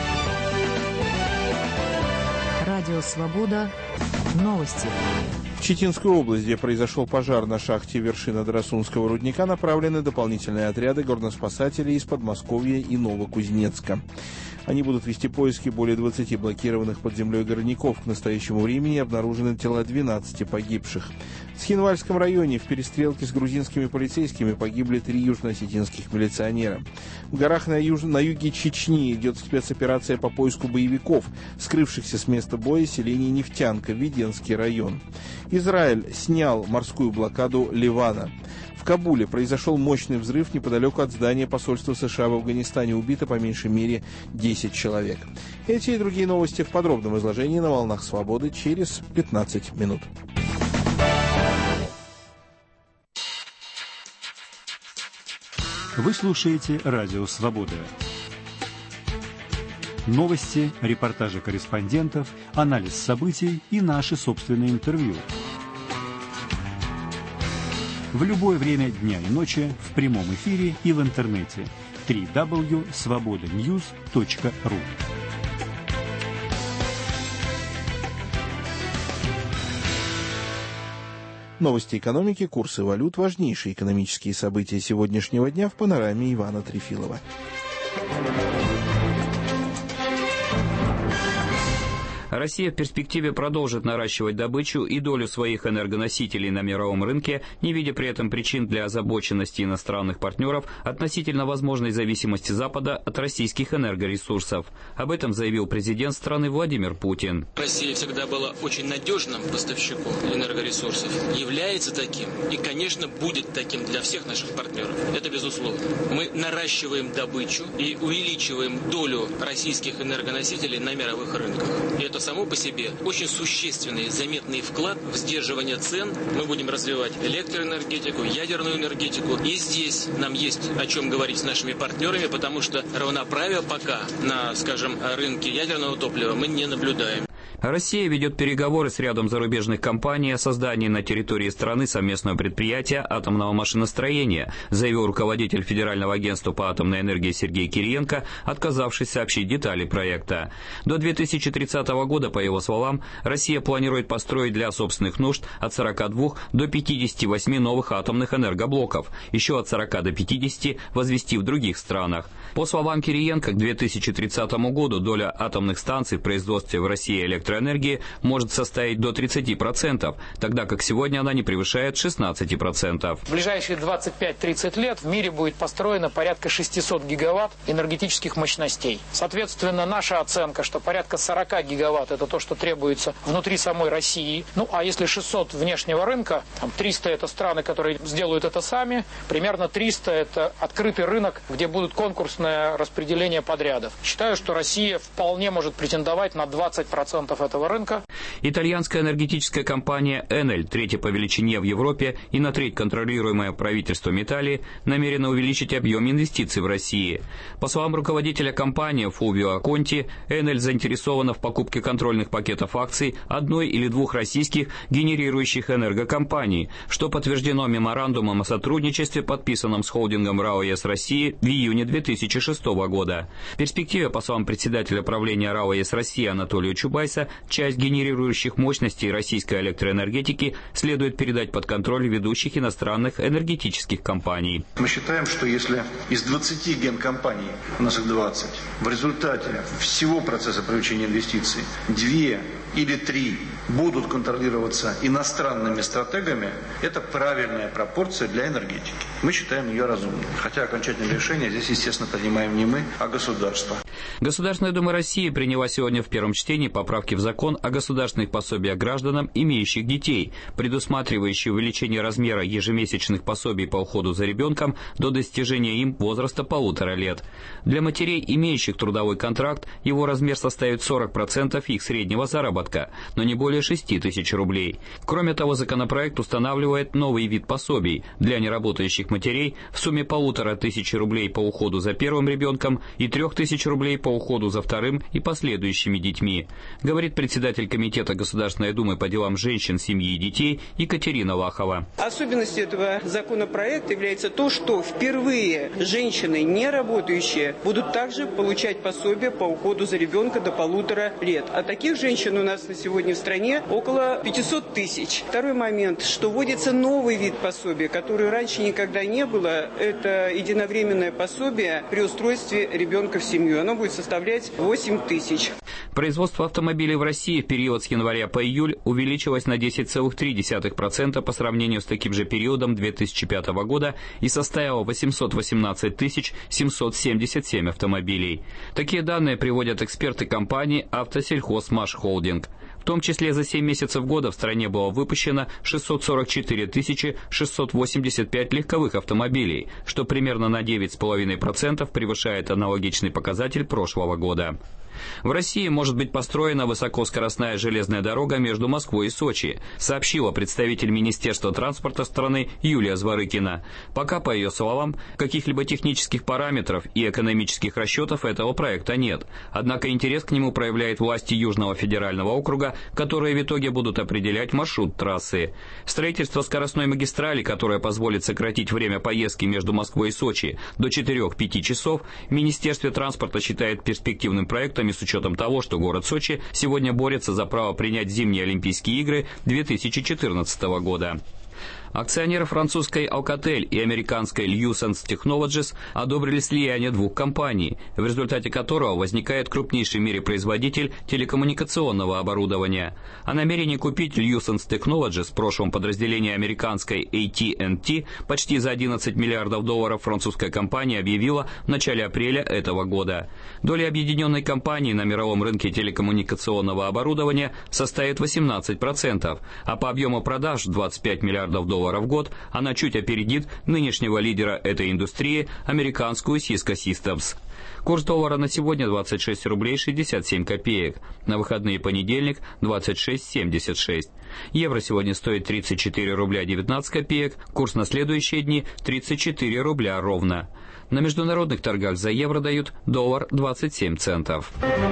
Радио «Свобода». Новости. В Читинскую область, где произошел пожар на шахте вершина Драсунского рудника, направлены дополнительные отряды горноспасателей из Подмосковья и Новокузнецка. Они будут вести поиски более двадцати блокированных под землей горняков. К настоящему времени обнаружены тела двенадцати погибших. В Цхинвальском районе в перестрелке с грузинскими полицейскими погибли три южно-осетинских милиционера. В горах на, юж... на юге Чечни идет спецоперация по поиску боевиков, скрывшихся с места боя селения Нефтянка, Веденский район. Израиль снял морскую блокаду Ливана. В Кабуле произошел мощный взрыв неподалеку от здания посольства США в Афганистане. Убито по меньшей мере десять человек. Эти и другие новости в подробном изложении на «Волнах Свободы» через пятнадцать минут. Вы слушаете Радио Свобода. Новости, репортажи корреспондентов, анализ событий и наши собственные интервью. В любое время дня и ночи в прямом эфире и в интернете. дабл ю дабл ю дабл ю точка свобода ньюс точка ру. Новости экономики, курсы валют, важнейшие экономические события сегодняшнего дня в панораме Ивана Трефилова. Россия в перспективе продолжит наращивать добычу и долю своих энергоносителей на мировом рынке, не видя при этом причин для озабоченности иностранных партнеров относительно возможной зависимости Запада от российских энергоресурсов. Об этом заявил президент страны Владимир Путин. Россия всегда была очень надежным поставщиком энергоресурсов, является таким и, конечно, будет таким для всех наших партнеров. Это безусловно. Мы наращиваем добычу и увеличиваем долю российских энергоносителей на мировых рынках. И это само по себе очень существенный, заметный вклад в сдерживание цен. Мы будем развивать электроэнергетику, ядерную энергетику. И здесь нам есть о чем говорить с нашими партнерами, потому что равноправия пока на, скажем, рынке ядерного топлива мы не наблюдаем. Россия ведет переговоры с рядом зарубежных компаний о создании на территории страны совместного предприятия атомного машиностроения, заявил руководитель Федерального агентства по атомной энергии Сергей Кириенко, отказавшись сообщить детали проекта. До две тысячи тридцатого года, по его словам, Россия планирует построить для собственных нужд от сорока двух до пятидесяти восьми новых атомных энергоблоков, еще от сорока до пятидесяти возвести в других странах. По словам Кириенко, к две тысячи тридцатому году доля атомных станций в производстве в России электроэнергии электроэнергии может составить до тридцати процентов, тогда как сегодня она не превышает шестнадцати процентов. В ближайшие двадцать пять - тридцать лет в мире будет построено порядка шестисот гигаватт энергетических мощностей. Соответственно, наша оценка, что порядка сорока гигаватт это то, что требуется внутри самой России. Ну, а если шестьсот внешнего рынка, там триста это страны, которые сделают это сами, примерно триста это открытый рынок, где будут конкурсное распределение подрядов. Считаю, что Россия вполне может претендовать на двадцать процентов этого рынка. Итальянская энергетическая компания Enel, третья по величине в Европе и на треть контролируемая правительством Италии, намерена увеличить объем инвестиций в России. По словам руководителя компании Фулвио Конти, Enel заинтересована в покупке контрольных пакетов акций одной или двух российских генерирующих энергокомпаний, что подтверждено меморандумом о сотрудничестве, подписанном с холдингом РАО ЕС России в июне две тысячи шестого года. В перспективе, по словам председателя правления РАО ЕС России Анатолия Чубайса, часть генерирующих мощностей российской электроэнергетики следует передать под контроль ведущих иностранных энергетических компаний. Мы считаем, что если из двадцати генкомпаний, у нас их двадцать, в результате всего процесса привлечения инвестиций две или три будут контролироваться иностранными стратегами, это правильная пропорция для энергетики. Мы считаем ее разумной. Хотя окончательное решение здесь, естественно, принимаем не мы, а государство. Государственная Дума России приняла сегодня в первом чтении поправки в закон о государственных пособиях гражданам, имеющих детей, предусматривающие увеличение размера ежемесячных пособий по уходу за ребенком до достижения им возраста полутора лет. Для матерей, имеющих трудовой контракт, его размер составит сорок процентов их среднего заработка, но не более шести тысяч рублей. Кроме того, законопроект устанавливает новый вид пособий для неработающих матерей в сумме полутора тысячи рублей по уходу за первым ребенком и трех тысяч рублей по уходу за вторым и последующими детьми, говорит председатель Комитета Государственной Думы по делам женщин, семьи и детей Екатерина Лахова. Особенностью этого законопроекта является то, что впервые женщины, не работающие, будут также получать пособие по уходу за ребенка до полутора лет. А таких женщин у нас на сегодня в стране около пятисот тысяч. Второй момент, что вводится новый вид пособия, который раньше никогда не было. Это единовременное пособие при устройстве ребенка в семью. Оно будет составлять восемь тысяч. Производство автомобилей в России в период с января по июль увеличилось на десять целых три десятых процента по сравнению с таким же периодом две тысячи пятого года и составило восемьсот восемнадцать тысяч семьсот семьдесят семь автомобилей. Такие данные приводят эксперты компании «Автосельхозмашхолдинг». В том числе за семь месяцев года в стране было выпущено шестьсот сорок четыре тысячи шестьсот восемьдесят пять легковых автомобилей, что примерно на девять целых пять десятых процента превышает аналогичный показатель прошлого года. В России может быть построена высокоскоростная железная дорога между Москвой и Сочи, сообщила представитель Министерства транспорта страны Юлия Зворыкина. Пока, по ее словам, каких-либо технических параметров и экономических расчетов этого проекта нет. Однако интерес к нему проявляет власти Южного федерального округа, которые в итоге будут определять маршрут трассы. Строительство скоростной магистрали, которая позволит сократить время поездки между Москвой и Сочи до четырёх-пяти часов, в Министерстве транспорта считает перспективным проектом с учетом того, что город Сочи сегодня борется за право принять зимние Олимпийские игры две тысячи четырнадцатого года. Акционеры французской Alcatel и американской Lucent Technologies одобрили слияние двух компаний, в результате которого возникает крупнейший в мире производитель телекоммуникационного оборудования. О намерении купить Lucent Technologies, в прошлом подразделение американской эй ти энд ти, почти за одиннадцать миллиардов долларов французская компания объявила в начале апреля этого года. Доля объединенной компании на мировом рынке телекоммуникационного оборудования составит восемнадцать процентов, а по объему продаж двадцать пять миллиардов долларов в год она чуть опередит нынешнего лидера этой индустрии, американскую Cisco Systems. Курс доллара на сегодня двадцать шесть рублей шестьдесят семь копеек, на выходные понедельник двадцать шесть семьдесят шесть. Евро сегодня стоит тридцать четыре рубля девятнадцать копеек, курс на следующие дни тридцать четыре рубля ровно. На международных торгах за евро дают доллар двадцать семь центов.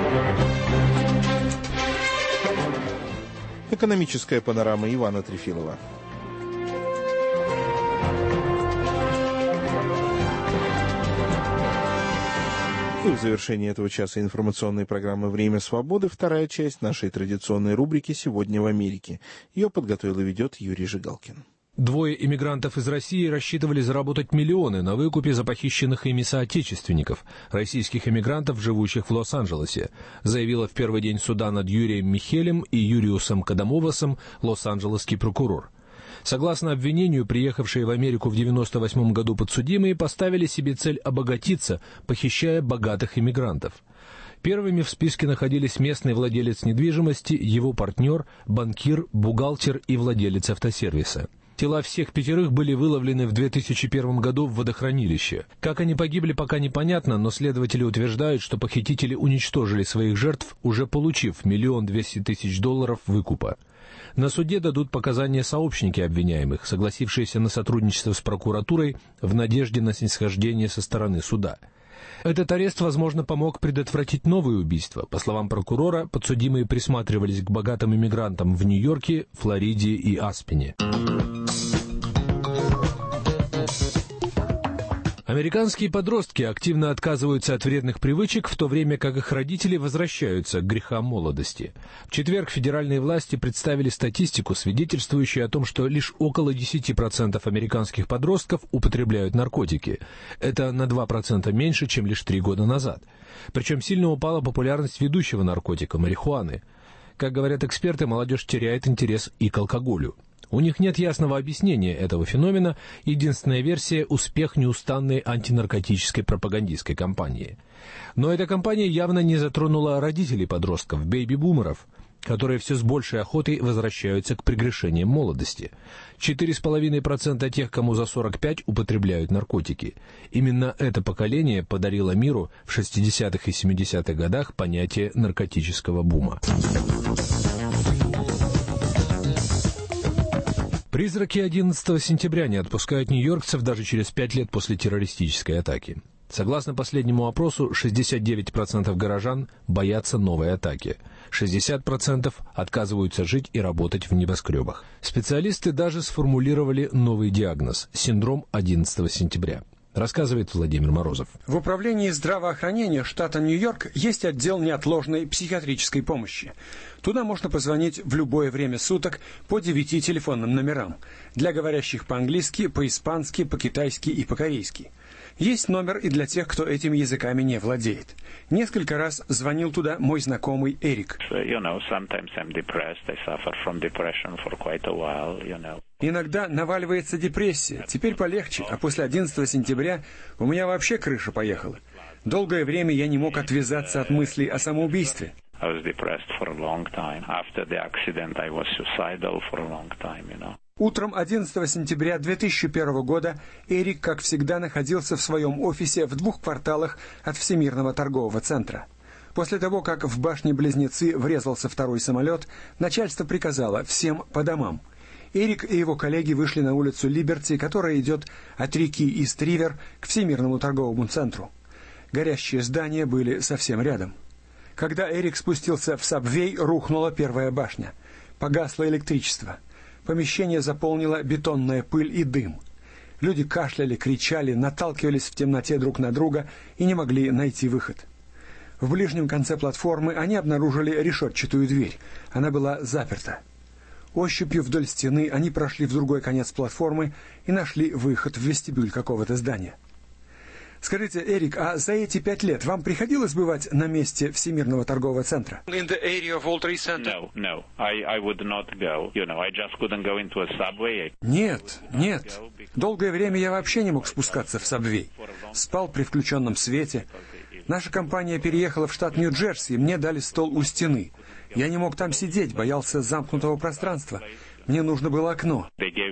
Экономическая панорама Ивана Трефилова. И в завершении этого часа информационной программы «Время свободы» вторая часть нашей традиционной рубрики «Сегодня в Америке». Ее подготовил и ведет Юрий Жигалкин. Двое иммигрантов из России рассчитывали заработать миллионы на выкупе за похищенных ими соотечественников, российских иммигрантов, живущих в Лос-Анджелесе, заявила в первый день суда над Юрием Михелем и Юриусом Кадамовасом лос-анджелесский прокурор. Согласно обвинению, приехавшие в Америку в девяносто восьмом году подсудимые поставили себе цель обогатиться, похищая богатых иммигрантов. Первыми в списке находились местный владелец недвижимости, его партнер, банкир, бухгалтер и владелец автосервиса. Тела всех пятерых были выловлены в две тысячи первом году в водохранилище. Как они погибли, пока непонятно, но следователи утверждают, что похитители уничтожили своих жертв, уже получив миллион двести тысяч долларов выкупа. На суде дадут показания сообщники обвиняемых, согласившиеся на сотрудничество с прокуратурой в надежде на снисхождение со стороны суда. Этот арест, возможно, помог предотвратить новые убийства. По словам прокурора, подсудимые присматривались к богатым иммигрантам в Нью-Йорке, Флориде и Аспене. Американские подростки активно отказываются от вредных привычек, в то время как их родители возвращаются к грехам молодости. В четверг федеральные власти представили статистику, свидетельствующую о том, что лишь около десять процентов американских подростков употребляют наркотики. Это на два процента меньше, чем лишь три года назад. Причем сильно упала популярность ведущего наркотика – марихуаны. Как говорят эксперты, молодежь теряет интерес и к алкоголю. У них нет ясного объяснения этого феномена, единственная версия – успех неустанной антинаркотической пропагандистской кампании. Но эта кампания явно не затронула родителей подростков, бэйби-бумеров, которые все с большей охотой возвращаются к прегрешениям молодости. четыре с половиной процента тех, кому за сорок пять, употребляют наркотики. Именно это поколение подарило миру в шестидесятых и семидесятых годах понятие наркотического бума. Призраки одиннадцатого сентября не отпускают нью-йоркцев даже через пять лет после террористической атаки. Согласно последнему опросу, шестьдесят девять процентов горожан боятся новой атаки. шестьдесят процентов отказываются жить и работать в небоскребах. Специалисты даже сформулировали новый диагноз – синдром одиннадцатого сентября. рассказывает Владимир Морозов. В управлении здравоохранения штата Нью-Йорк есть отдел неотложной психиатрической помощи. Туда можно позвонить в любое время суток по девяти телефонным номерам. Для говорящих по-английски, по-испански, по-китайски и по-корейски. Есть номер и для тех, кто этими языками не владеет. Несколько раз звонил туда мой знакомый Эрик. Иногда наваливается депрессия. Теперь полегче, а после одиннадцатого сентября у меня вообще крыша поехала. Долгое время я не мог отвязаться от мыслей о самоубийстве. Утром одиннадцатого сентября две тысячи первого года Эрик, как всегда, находился в своем офисе в двух кварталах от Всемирного торгового центра. После того, как в башне-близнецы врезался второй самолет, начальство приказало всем по домам. Эрик и его коллеги вышли на улицу Либерти, которая идет от реки Ист-Ривер к Всемирному торговому центру. Горящие здания были совсем рядом. Когда Эрик спустился в сабвей, рухнула первая башня. Погасло электричество. Помещение заполнило бетонная пыль и дым. Люди кашляли, кричали, наталкивались в темноте друг на друга и не могли найти выход. В ближнем конце платформы они обнаружили решетчатую дверь. Она была заперта. Ощупью вдоль стены они прошли в другой конец платформы и нашли выход в вестибюль какого-то здания. Скажите, Эрик, а за эти пять лет вам приходилось бывать на месте Всемирного торгового центра? In the area of World Trade Center? No, no, I, I would not go. You know, I just couldn't go into a subway. Нет, нет. Долгое время я вообще не мог спускаться в сабвей. Спал при включенном свете. Наша компания переехала в штат Нью-Джерси, и мне дали стол у стены. Я не мог там сидеть, боялся замкнутого пространства. Мне нужно было окно.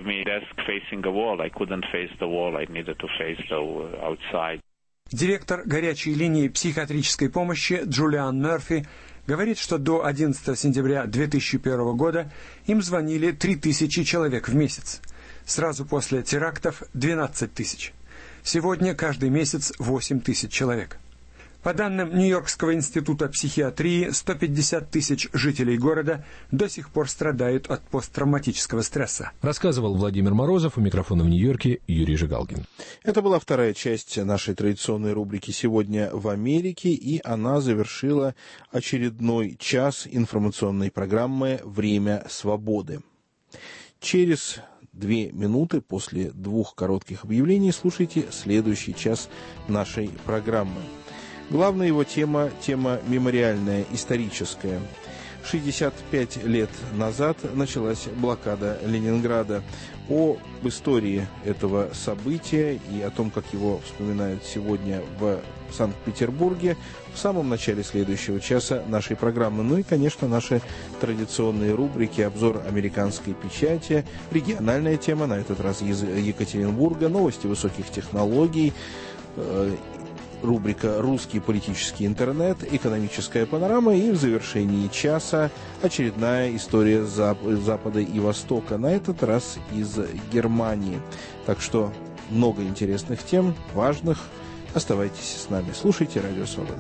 Директор горячей линии психиатрической помощи Джулиан Мерфи говорит, что до одиннадцатого сентября две тысячи первого года им звонили три тысячи человек в месяц. Сразу после терактов двенадцать тысяч. Сегодня каждый месяц восемь тысяч человек. По данным Нью-Йоркского института психиатрии, сто пятьдесят тысяч жителей города до сих пор страдают от посттравматического стресса. Рассказывал Владимир Морозов, у микрофона в Нью-Йорке Юрий Жигалкин. Это была вторая часть нашей традиционной рубрики «Сегодня в Америке», и она завершила очередной час информационной программы «Время свободы». Через две минуты после двух коротких объявлений слушайте следующий час нашей программы. Главная его тема – тема мемориальная, историческая. шестьдесят пять лет назад началась блокада Ленинграда. Об истории этого события и о том, как его вспоминают сегодня в Санкт-Петербурге, в самом начале следующего часа нашей программы. Ну и, конечно, наши традиционные рубрики: обзор американской печати, региональная тема, на этот раз из Екатеринбурга, новости высоких технологий, рубрика «Русский политический интернет», экономическая панорама, и в завершении часа очередная история Запада и Востока, на этот раз из Германии. Так что много интересных тем, важных. Оставайтесь с нами. Слушайте Радио Свобода.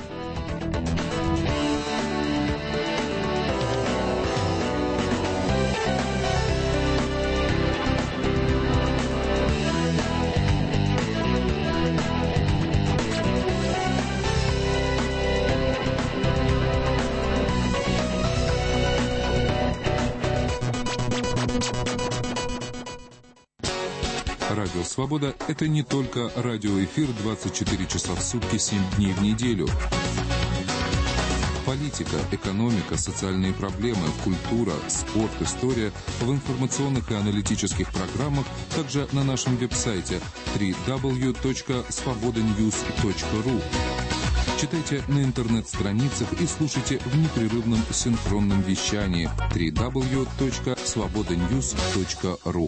Радио «Свобода» — это не только радиоэфир двадцать четыре часа в сутки, семь дней в неделю. Политика, экономика, социальные проблемы, культура, спорт, история в информационных и аналитических программах, также на нашем веб-сайте дабл ю дабл ю дабл ю точка свобода ньюс точка ру. Читайте на интернет-страницах и слушайте в непрерывном синхронном вещании дабл ю дабл ю дабл ю точка свобода ньюс точка ру.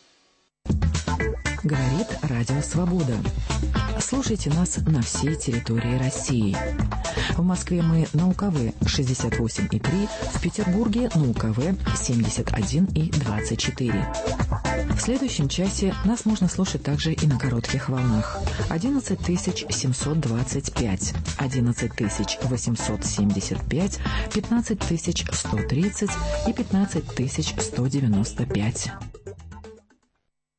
Говорит Радио Свобода. Слушайте нас на всей территории России. В Москве мы на УКВ шестьдесят восемь и три, в Петербурге на УКВ семьдесят один и двадцать четыре. В следующем часе нас можно слушать также и на коротких волнах. одиннадцать тысяч семьсот двадцать пять, одиннадцать тысяч восемьсот семьдесят пять, пятнадцать тысяч сто тридцать и пятнадцать тысяч сто девяносто пять.